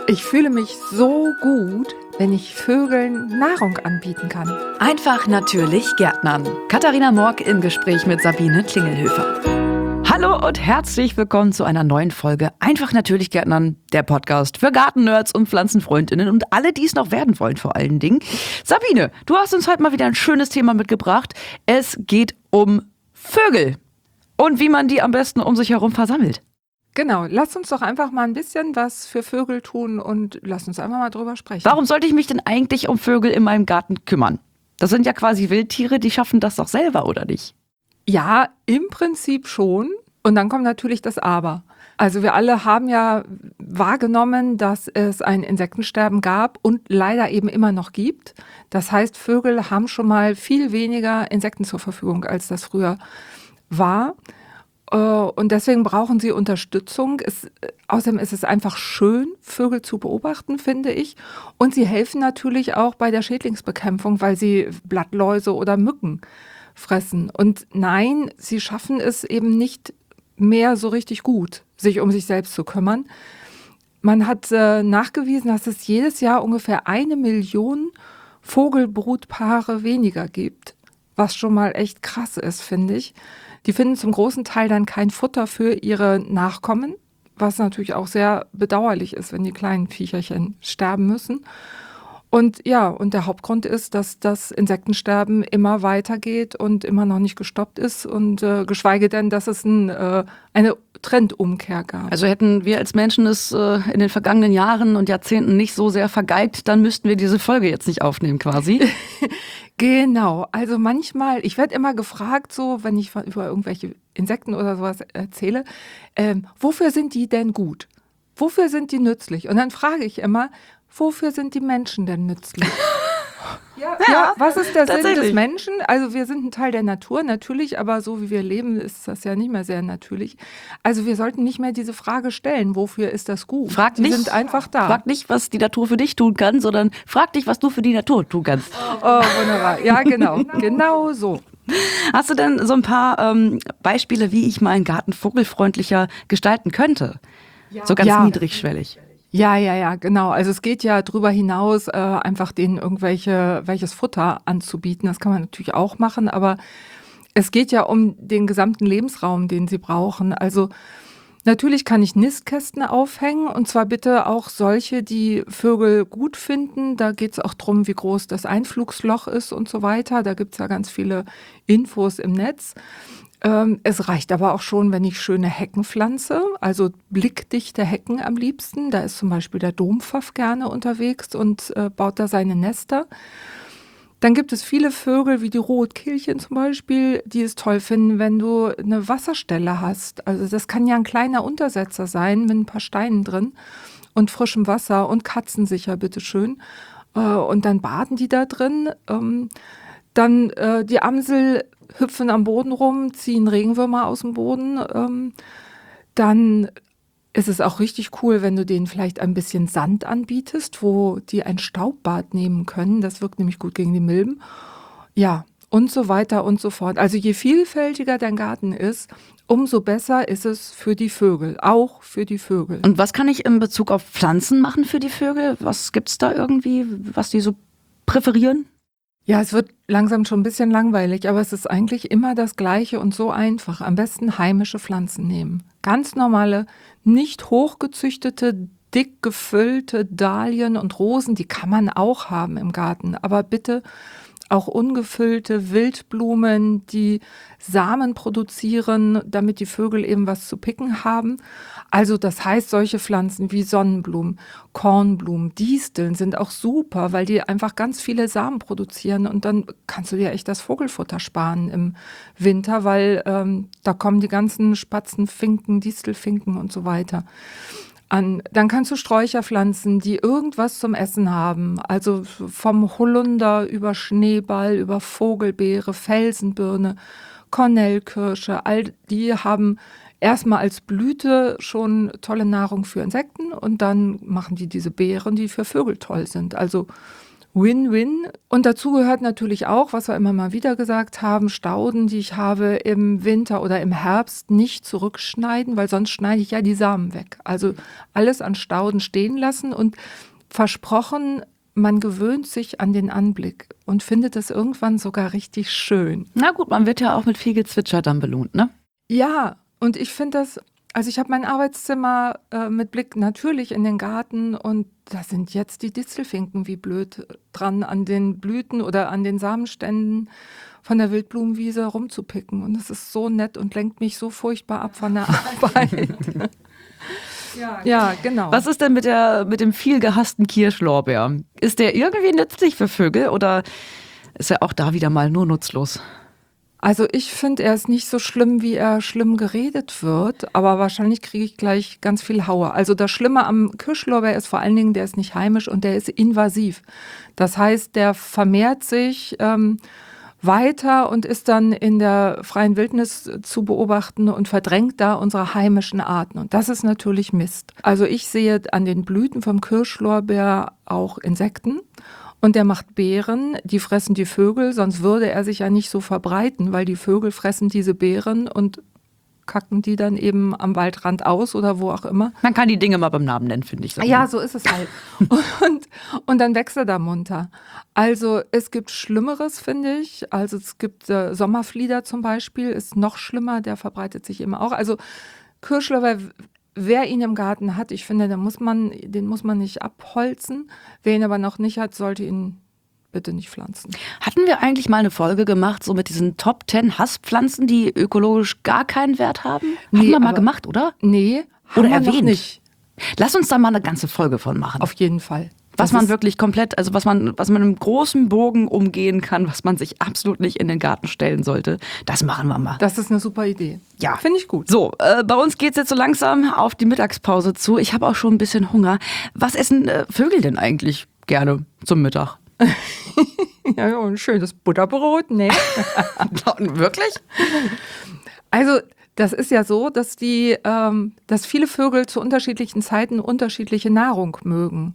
Ich fühle mich so gut, wenn ich Vögeln Nahrung anbieten kann. Einfach natürlich Gärtnern. Katharina Morck im Gespräch mit Sabine Klingelhöfer. Hallo und herzlich willkommen zu einer neuen Folge Einfach natürlich Gärtnern, der Podcast für Gartennerds und Pflanzenfreundinnen und alle, die es noch werden wollen vor allen Dingen. Sabine, du hast uns heute mal wieder ein schönes Thema mitgebracht. Es geht um Vögel und wie man die am besten um sich herum versammelt. Genau, lass uns doch einfach mal ein bisschen was für Vögel tun und lass uns einfach mal drüber sprechen. Warum sollte ich mich denn eigentlich um Vögel in meinem Garten kümmern? Das sind ja quasi Wildtiere, die schaffen das doch selber, oder nicht? Ja, im Prinzip schon. Und dann kommt natürlich das Aber. Also wir alle haben ja wahrgenommen, dass es ein Insektensterben gab und leider eben immer noch gibt. Das heißt, Vögel haben schon mal viel weniger Insekten zur Verfügung, als das früher war. Und deswegen brauchen sie Unterstützung. Außerdem ist es einfach schön, Vögel zu beobachten, finde ich. Und sie helfen natürlich auch bei der Schädlingsbekämpfung, weil sie Blattläuse oder Mücken fressen. Und nein, sie schaffen es eben nicht mehr so richtig gut, sich um sich selbst zu kümmern. Man hat nachgewiesen, dass es jedes Jahr ungefähr 1 Million Vogelbrutpaare weniger gibt, was schon mal echt krass ist, finde ich. Die finden zum großen Teil dann kein Futter für ihre Nachkommen, was natürlich auch sehr bedauerlich ist, wenn die kleinen Viecherchen sterben müssen. Und ja, und der Hauptgrund ist, dass das Insektensterben immer weitergeht und immer noch nicht gestoppt ist und geschweige denn, dass es eine Trendumkehr gab. Also hätten wir als Menschen es in den vergangenen Jahren und Jahrzehnten nicht so sehr vergeigt, dann müssten wir diese Folge jetzt nicht aufnehmen quasi. Genau, also manchmal, ich werde immer gefragt, so wenn ich über irgendwelche Insekten oder sowas erzähle, wofür sind die denn gut? Wofür sind die nützlich? Und dann frage ich immer, wofür sind die Menschen denn nützlich? Ja, was ist der Sinn des Menschen? Also wir sind ein Teil der Natur, natürlich, aber so wie wir leben, ist das ja nicht mehr sehr natürlich. Also wir sollten nicht mehr diese Frage stellen, wofür ist das gut? Die sind einfach da. Frag nicht, was die Natur für dich tun kann, sondern frag dich, was du für die Natur tun kannst. Oh, wunderbar. Ja, genau so. Hast du denn so ein paar Beispiele, wie ich meinen Garten vogelfreundlicher gestalten könnte? So ganz niedrigschwellig. Ja, genau. Also es geht ja drüber hinaus, einfach denen welches Futter anzubieten. Das kann man natürlich auch machen, aber es geht ja um den gesamten Lebensraum, den sie brauchen. Also natürlich kann ich Nistkästen aufhängen und zwar bitte auch solche, die Vögel gut finden. Da geht es auch drum, wie groß das Einflugsloch ist und so weiter. Da gibt es ja ganz viele Infos im Netz. Es reicht aber auch schon, wenn ich schöne Hecken pflanze, also blickdichte Hecken am liebsten. Da ist zum Beispiel der Dompfaff gerne unterwegs und baut da seine Nester. Dann gibt es viele Vögel, wie die Rotkehlchen zum Beispiel, die es toll finden, wenn du eine Wasserstelle hast. Also das kann ja ein kleiner Untersetzer sein mit ein paar Steinen drin und frischem Wasser und katzensicher, bitteschön. Und dann baden die da drin. Dann die Amsel hüpfen am Boden rum, ziehen Regenwürmer aus dem Boden. Dann ist es auch richtig cool, wenn du denen vielleicht ein bisschen Sand anbietest, wo die ein Staubbad nehmen können. Das wirkt nämlich gut gegen die Milben. Ja, und so weiter und so fort. Also je vielfältiger dein Garten ist, umso besser ist es für die Vögel, auch für die Vögel. Und was kann ich in Bezug auf Pflanzen machen für die Vögel? Was gibt's da irgendwie, was die so präferieren? Ja, es wird langsam schon ein bisschen langweilig, aber es ist eigentlich immer das Gleiche und so einfach. Am besten heimische Pflanzen nehmen. Ganz normale, nicht hochgezüchtete, dick gefüllte Dahlien und Rosen, die kann man auch haben im Garten. Aber bitte auch ungefüllte Wildblumen, die Samen produzieren, damit die Vögel eben was zu picken haben. Also das heißt, solche Pflanzen wie Sonnenblumen, Kornblumen, Disteln sind auch super, weil die einfach ganz viele Samen produzieren und dann kannst du dir echt das Vogelfutter sparen im Winter, weil da kommen die ganzen Spatzen, Finken, Distelfinken und so weiter an. Dann kannst du Sträucher pflanzen, die irgendwas zum Essen haben. Also vom Holunder über Schneeball, über Vogelbeere, Felsenbirne, Kornellkirsche. All die haben erstmal als Blüte schon tolle Nahrung für Insekten und dann machen die diese Beeren, die für Vögel toll sind. Also Win-Win. Und dazu gehört natürlich auch, was wir immer mal wieder gesagt haben, Stauden, die ich habe im Winter oder im Herbst nicht zurückschneiden, weil sonst schneide ich ja die Samen weg. Also alles an Stauden stehen lassen und versprochen, man gewöhnt sich an den Anblick und findet es irgendwann sogar richtig schön. Na gut, man wird ja auch mit viel Gezwitscher dann belohnt, ne? Ja, und ich finde das, also ich habe mein Arbeitszimmer mit Blick natürlich in den Garten und da sind jetzt die Distelfinken wie blöd dran, an den Blüten oder an den Samenständen von der Wildblumenwiese rumzupicken. Und das ist so nett und lenkt mich so furchtbar ab von der Arbeit. Ja, genau. Was ist denn mit dem viel gehassten Kirschlorbeer? Ist der irgendwie nützlich für Vögel oder ist er auch da wieder mal nur nutzlos? Also ich finde, er ist nicht so schlimm, wie er schlimm geredet wird, aber wahrscheinlich kriege ich gleich ganz viel Haue. Also das Schlimme am Kirschlorbeer ist vor allen Dingen, der ist nicht heimisch und der ist invasiv. Das heißt, der vermehrt sich weiter und ist dann in der freien Wildnis zu beobachten und verdrängt da unsere heimischen Arten. Und das ist natürlich Mist. Also ich sehe an den Blüten vom Kirschlorbeer auch Insekten. Und der macht Beeren, die fressen die Vögel, sonst würde er sich ja nicht so verbreiten, weil die Vögel fressen diese Beeren und kacken die dann eben am Waldrand aus oder wo auch immer. Man kann die Dinge mal beim Namen nennen, finde ich. Ja, so ist es halt. Und dann wächst er da munter. Also es gibt Schlimmeres, finde ich. Also es gibt Sommerflieder zum Beispiel, ist noch schlimmer, der verbreitet sich eben auch. Also Kirschlorbeer, wer ihn im Garten hat, ich finde, den muss man nicht abholzen. Wer ihn aber noch nicht hat, sollte ihn bitte nicht pflanzen. Hatten wir eigentlich mal eine Folge gemacht, so mit diesen Top 10 Hasspflanzen, die ökologisch gar keinen Wert haben? Hatten wir mal gemacht, oder? Nee, oder erwähnt. Noch nicht. Lass uns da mal eine ganze Folge von machen. Auf jeden Fall. Was man wirklich komplett, also was man im großen Bogen umgehen kann, was man sich absolut nicht in den Garten stellen sollte, das machen wir mal. Das ist eine super Idee. Ja. Finde ich gut. So, bei uns geht es jetzt so langsam auf die Mittagspause zu. Ich habe auch schon ein bisschen Hunger. Was essen Vögel denn eigentlich gerne zum Mittag? Ja, ein schönes Butterbrot, ne? Wirklich? Also das ist ja so, dass viele Vögel zu unterschiedlichen Zeiten unterschiedliche Nahrung mögen.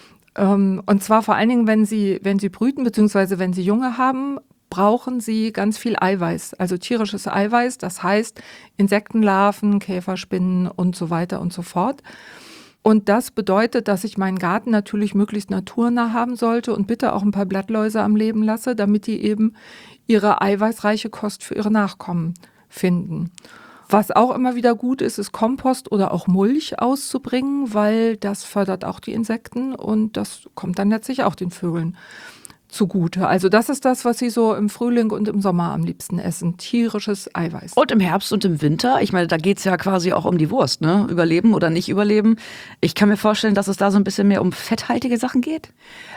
Und zwar vor allen Dingen, wenn sie brüten bzw. wenn sie Junge haben, brauchen sie ganz viel Eiweiß, also tierisches Eiweiß. Das heißt Insektenlarven, Käferspinnen und so weiter und so fort. Und das bedeutet, dass ich meinen Garten natürlich möglichst naturnah haben sollte und bitte auch ein paar Blattläuse am Leben lasse, damit die eben ihre eiweißreiche Kost für ihre Nachkommen finden. Was auch immer wieder gut ist, ist Kompost oder auch Mulch auszubringen, weil das fördert auch die Insekten und das kommt dann letztlich auch den Vögeln zugute. Also das ist das, was sie so im Frühling und im Sommer am liebsten essen, tierisches Eiweiß. Und im Herbst und im Winter, ich meine, da geht es ja quasi auch um die Wurst, ne? Überleben oder nicht überleben. Ich kann mir vorstellen, dass es da so ein bisschen mehr um fetthaltige Sachen geht.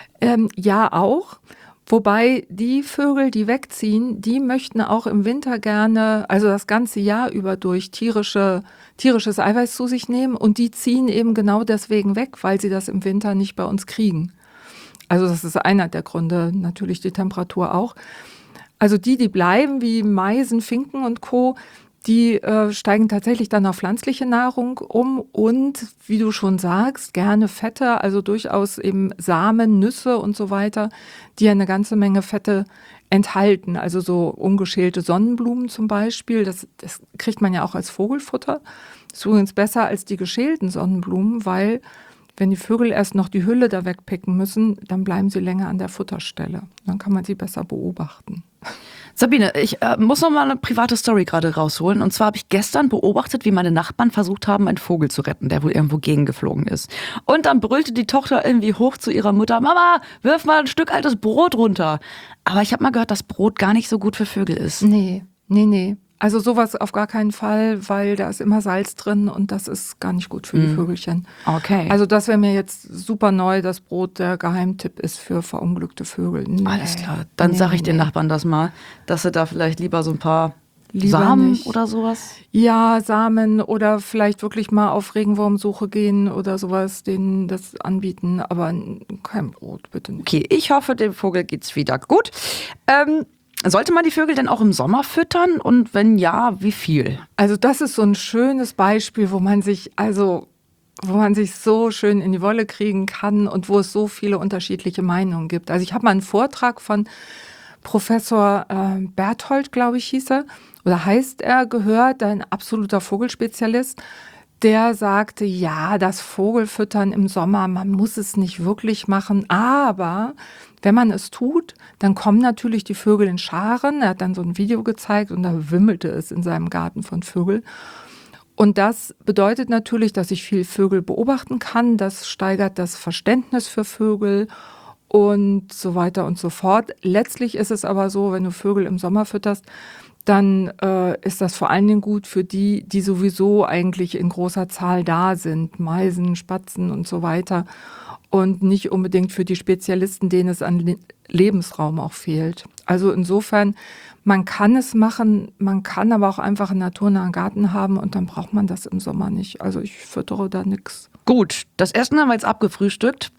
Ja, auch. Wobei die Vögel, die wegziehen, die möchten auch im Winter gerne, also das ganze Jahr über durch tierisches Eiweiß zu sich nehmen und die ziehen eben genau deswegen weg, weil sie das im Winter nicht bei uns kriegen. Also das ist einer der Gründe, natürlich die Temperatur auch. Also die bleiben wie Meisen, Finken und Co., die steigen tatsächlich dann auf pflanzliche Nahrung um und, wie du schon sagst, gerne Fette, also durchaus eben Samen, Nüsse und so weiter, die eine ganze Menge Fette enthalten. Also so ungeschälte Sonnenblumen zum Beispiel, das kriegt man ja auch als Vogelfutter. Das ist übrigens besser als die geschälten Sonnenblumen, weil wenn die Vögel erst noch die Hülle da wegpicken müssen, dann bleiben sie länger an der Futterstelle. Dann kann man sie besser beobachten. Sabine, ich muss noch mal eine private Story gerade rausholen. Und zwar habe ich gestern beobachtet, wie meine Nachbarn versucht haben, einen Vogel zu retten, der wohl irgendwo gegengeflogen ist. Und dann brüllte die Tochter irgendwie hoch zu ihrer Mutter, Mama, wirf mal ein Stück altes Brot runter. Aber ich habe mal gehört, dass Brot gar nicht so gut für Vögel ist. Nee. Also sowas auf gar keinen Fall, weil da ist immer Salz drin und das ist gar nicht gut für die Vögelchen. Okay. Also das wäre mir jetzt super neu, dass Brot der Geheimtipp ist für verunglückte Vögel. Nee, alles klar, dann sage ich den Nachbarn das mal, dass sie da vielleicht lieber so ein paar Samen nicht. Oder sowas? Ja, Samen oder vielleicht wirklich mal auf Regenwurmsuche gehen oder sowas, denen das anbieten, aber kein Brot, bitte nicht. Okay, ich hoffe, dem Vogel geht's wieder gut. Sollte man die Vögel denn auch im Sommer füttern und wenn ja, wie viel? Also das ist so ein schönes Beispiel, wo man sich, also wo man sich so schön in die Wolle kriegen kann und wo es so viele unterschiedliche Meinungen gibt. Also ich habe mal einen Vortrag von Professor Berthold, glaube ich, hieß er, oder heißt er, gehört, ein absoluter Vogelspezialist. Der sagte, ja, das Vogelfüttern im Sommer, man muss es nicht wirklich machen, aber wenn man es tut, dann kommen natürlich die Vögel in Scharen. Er hat dann so ein Video gezeigt und da wimmelte es in seinem Garten von Vögeln. Und das bedeutet natürlich, dass ich viel Vögel beobachten kann. Das steigert das Verständnis für Vögel und so weiter und so fort. Letztlich ist es aber so, wenn du Vögel im Sommer fütterst, dann ist das vor allen Dingen gut für die, die sowieso eigentlich in großer Zahl da sind. Meisen, Spatzen und so weiter. Und nicht unbedingt für die Spezialisten, denen es an Lebensraum auch fehlt. Also insofern, man kann es machen, man kann aber auch einfach einen naturnahen Garten haben und dann braucht man das im Sommer nicht. Also ich füttere da nichts. Gut, das Essen haben wir jetzt abgefrühstückt.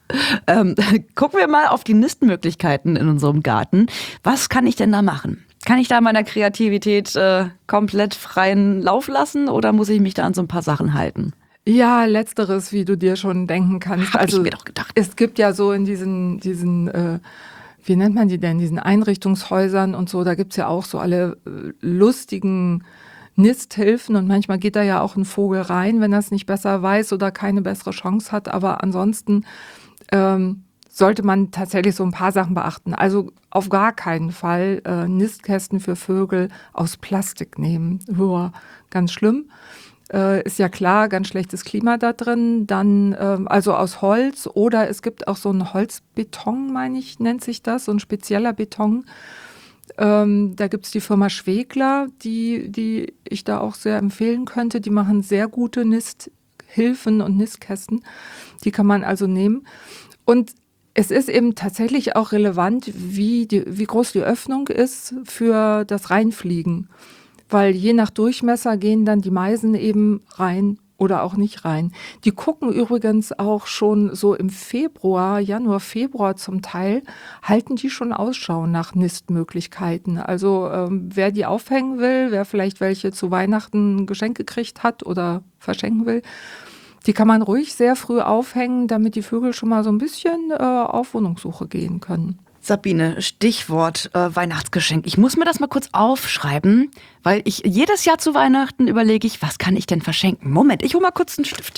Gucken wir mal auf die Nistmöglichkeiten in unserem Garten. Was kann ich denn da machen? Kann ich da meiner Kreativität komplett freien Lauf lassen oder muss ich mich da an so ein paar Sachen halten? Ja, letzteres, wie du dir schon denken kannst. Hab ich mir doch gedacht. Es gibt ja so in diesen wie nennt man die denn, diesen Einrichtungshäusern und so, da gibt's ja auch so alle lustigen Nisthilfen und manchmal geht da ja auch ein Vogel rein, wenn er es nicht besser weiß oder keine bessere Chance hat. Aber ansonsten sollte man tatsächlich so ein paar Sachen beachten. Also auf gar keinen Fall Nistkästen für Vögel aus Plastik nehmen. Uah, ganz schlimm. Ist ja klar, ganz schlechtes Klima da drin. Dann also aus Holz oder es gibt auch so einen Holzbeton, meine ich, nennt sich das, so ein spezieller Beton. Da gibt's die Firma Schwegler, die ich da auch sehr empfehlen könnte. Die machen sehr gute Nisthilfen und Nistkästen. Die kann man also nehmen. Und es ist eben tatsächlich auch relevant, wie groß die Öffnung ist für das Reinfliegen. Weil je nach Durchmesser gehen dann die Meisen eben rein oder auch nicht rein. Die gucken übrigens auch schon so im Januar, Februar zum Teil, halten die schon Ausschau nach Nistmöglichkeiten. Also wer die aufhängen will, wer vielleicht welche zu Weihnachten Geschenk gekriegt hat oder verschenken will, die kann man ruhig sehr früh aufhängen, damit die Vögel schon mal so ein bisschen auf Wohnungssuche gehen können. Sabine, Stichwort Weihnachtsgeschenk. Ich muss mir das mal kurz aufschreiben, weil ich jedes Jahr zu Weihnachten überlege ich, was kann ich denn verschenken? Moment, ich hole mal kurz einen Stift.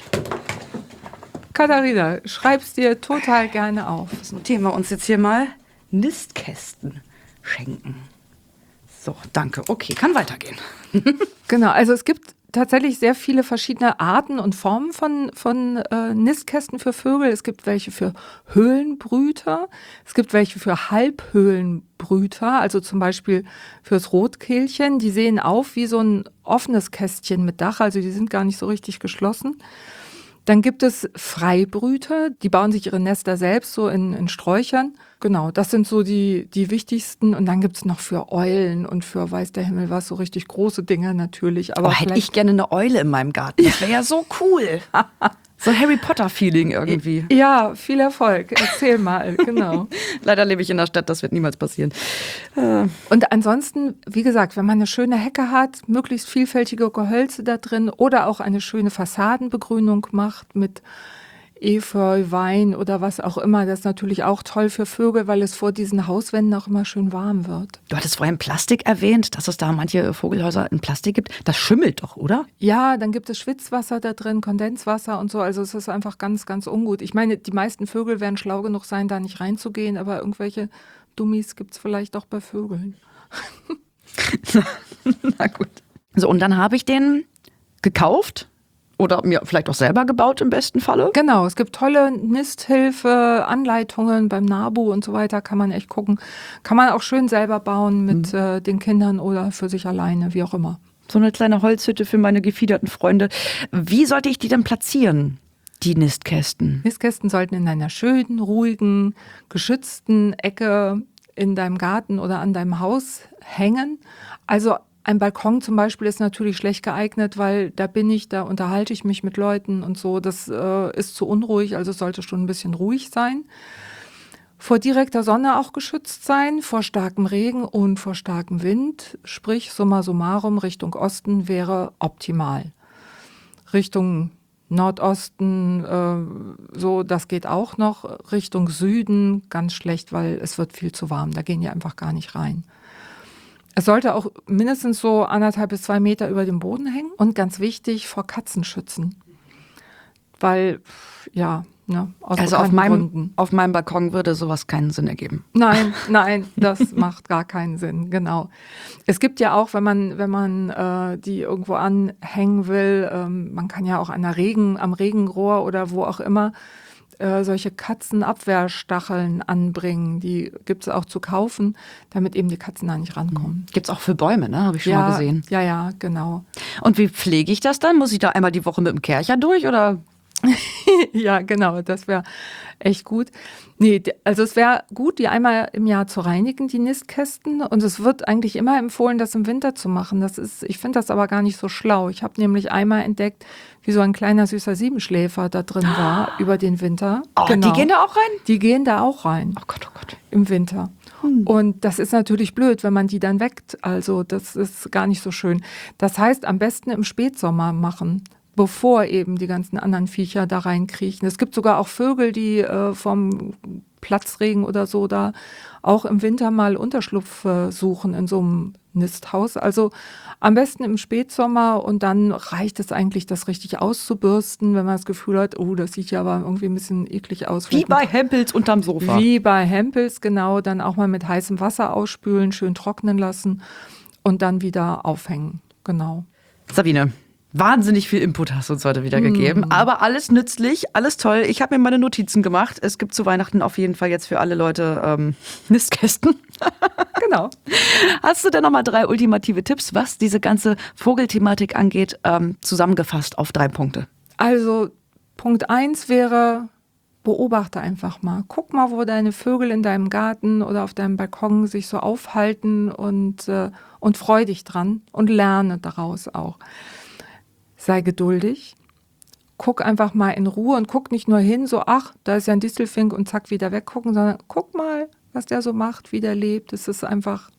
Katharina, schreib's dir total gerne auf. Das notieren wir uns jetzt hier mal. Nistkästen schenken. So, danke. Okay, kann weitergehen. Genau, also es gibt tatsächlich sehr viele verschiedene Arten und Formen von Nistkästen für Vögel. Es gibt welche für Höhlenbrüter, es gibt welche für Halbhöhlenbrüter, also zum Beispiel fürs Rotkehlchen. Die sehen auf wie so ein offenes Kästchen mit Dach, also die sind gar nicht so richtig geschlossen. Dann gibt es Freibrüter, die bauen sich ihre Nester selbst so in Sträuchern. Genau, das sind so die wichtigsten. Und dann gibt's noch für Eulen und für weiß der Himmel was, so richtig große Dinger natürlich. Aber hätte ich gerne eine Eule in meinem Garten. Das wäre ja so cool. So Harry Potter-Feeling irgendwie. Ja, viel Erfolg. Erzähl mal, genau. Leider lebe ich in der Stadt, das wird niemals passieren. Und ansonsten, wie gesagt, wenn man eine schöne Hecke hat, möglichst vielfältige Gehölze da drin oder auch eine schöne Fassadenbegrünung macht mit Efeu, Wein oder was auch immer, das ist natürlich auch toll für Vögel, weil es vor diesen Hauswänden auch immer schön warm wird. Du hattest vorhin Plastik erwähnt, dass es da manche Vogelhäuser in Plastik gibt. Das schimmelt doch, oder? Ja, dann gibt es Schwitzwasser da drin, Kondenswasser und so. Also es ist einfach ganz, ganz ungut. Ich meine, die meisten Vögel werden schlau genug sein, da nicht reinzugehen, aber irgendwelche Dummies gibt es vielleicht auch bei Vögeln. Na gut. So, und dann habe ich den gekauft. Oder mir vielleicht auch selber gebaut im besten Falle? Genau, es gibt tolle Nisthilfe, Anleitungen beim NABU und so weiter, kann man echt gucken. Kann man auch schön selber bauen mit den Kindern oder für sich alleine, wie auch immer. So eine kleine Holzhütte für meine gefiederten Freunde. Wie sollte ich die denn platzieren, die Nistkästen? Nistkästen sollten in einer schönen, ruhigen, geschützten Ecke in deinem Garten oder an deinem Haus hängen. Also ein Balkon zum Beispiel ist natürlich schlecht geeignet, weil da unterhalte ich mich mit Leuten und so. Das ist zu unruhig, also es sollte schon ein bisschen ruhig sein. Vor direkter Sonne auch geschützt sein, vor starkem Regen und vor starkem Wind. Sprich, summa summarum, Richtung Osten wäre optimal. Richtung Nordosten, so, das geht auch noch. Richtung Süden ganz schlecht, weil es wird viel zu warm. Da gehen die einfach gar nicht rein. Es sollte auch mindestens so 1,5 bis 2 Meter über dem Boden hängen. Und ganz wichtig, vor Katzen schützen. Weil, ja, ne, aus Also Gründen. auf meinem Balkon würde sowas keinen Sinn ergeben. Nein, das macht gar keinen Sinn, genau. Es gibt ja auch, wenn man die irgendwo anhängen will, man kann ja auch am Regenrohr oder wo auch immer solche Katzenabwehrstacheln anbringen. Die gibt es auch zu kaufen, damit eben die Katzen da nicht rankommen. Gibt's auch für Bäume, ne? Habe ich schon mal gesehen. Ja, genau. Und wie pflege ich das dann? Muss ich da einmal die Woche mit dem Kercher durch oder? Ja, genau, das wäre echt gut. Nee, also es wäre gut, die einmal im Jahr zu reinigen, die Nistkästen. Und es wird eigentlich immer empfohlen, das im Winter zu machen. Ich finde das aber gar nicht so schlau. Ich habe nämlich einmal entdeckt, wie so ein kleiner süßer Siebenschläfer da drin war über den Winter. Oh, genau. Die gehen da auch rein? Die gehen da auch rein. Oh Gott, oh Gott. Im Winter. Und das ist natürlich blöd, wenn man die dann weckt. Also das ist gar nicht so schön. Das heißt, am besten im Spätsommer machen, bevor eben die ganzen anderen Viecher da reinkriechen. Es gibt sogar auch Vögel, die vom Platzregen oder so da auch im Winter mal Unterschlupf suchen in so einem Nisthaus. Also am besten im Spätsommer und dann reicht es eigentlich, das richtig auszubürsten, wenn man das Gefühl hat, oh, das sieht ja aber irgendwie ein bisschen eklig aus. Wie bei Hempels unterm Sofa. Wie bei Hempels, genau. Dann auch mal mit heißem Wasser ausspülen, schön trocknen lassen und dann wieder aufhängen. Genau. Sabine, wahnsinnig viel Input hast du uns heute wieder gegeben, aber alles nützlich, alles toll. Ich habe mir meine Notizen gemacht. Es gibt zu Weihnachten auf jeden Fall jetzt für alle Leute Nistkästen. Genau. Hast du denn nochmal 3 ultimative Tipps, was diese ganze Vogelthematik angeht, zusammengefasst auf 3 Punkte? Also Punkt 1 wäre, beobachte einfach mal. Guck mal, wo deine Vögel in deinem Garten oder auf deinem Balkon sich so aufhalten und freu dich dran und lerne daraus auch. Sei geduldig, guck einfach mal in Ruhe und guck nicht nur hin, so ach, da ist ja ein Distelfink und zack, wieder weggucken, sondern guck mal, was der so macht, wie der lebt. Es ist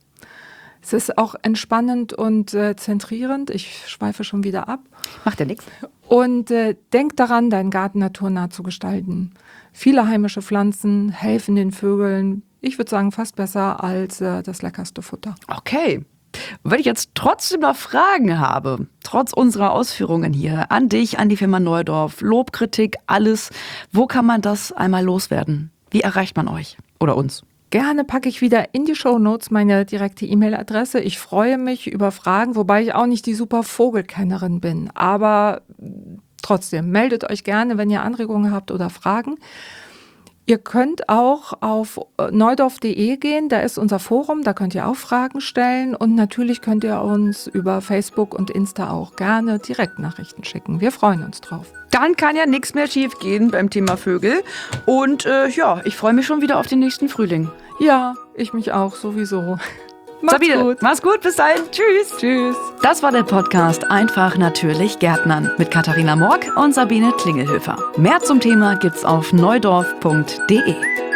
auch entspannend und zentrierend. Ich schweife schon wieder ab. Macht ja nichts. Und denk daran, deinen Garten naturnah zu gestalten. Viele heimische Pflanzen helfen den Vögeln, ich würde sagen, fast besser als das leckerste Futter. Okay. Wenn ich jetzt trotzdem noch Fragen habe, trotz unserer Ausführungen hier, an dich, an die Firma Neudorf, Lob, Kritik, alles, wo kann man das einmal loswerden? Wie erreicht man euch oder uns? Gerne packe ich wieder in die Shownotes meine direkte E-Mail-Adresse. Ich freue mich über Fragen, wobei ich auch nicht die super Vogelkennerin bin. Aber trotzdem, meldet euch gerne, wenn ihr Anregungen habt oder Fragen. Ihr könnt auch auf neudorf.de gehen, da ist unser Forum, da könnt ihr auch Fragen stellen. Und natürlich könnt ihr uns über Facebook und Insta auch gerne Direktnachrichten schicken. Wir freuen uns drauf. Dann kann ja nichts mehr schief gehen beim Thema Vögel. Und ich freue mich schon wieder auf den nächsten Frühling. Ja, ich mich auch, sowieso. Sabine, mach's gut, bis dahin. Tschüss. Tschüss. Das war der Podcast Einfach natürlich Gärtnern mit Katharina Morck und Sabine Klingelhöfer. Mehr zum Thema gibt's auf neudorf.de.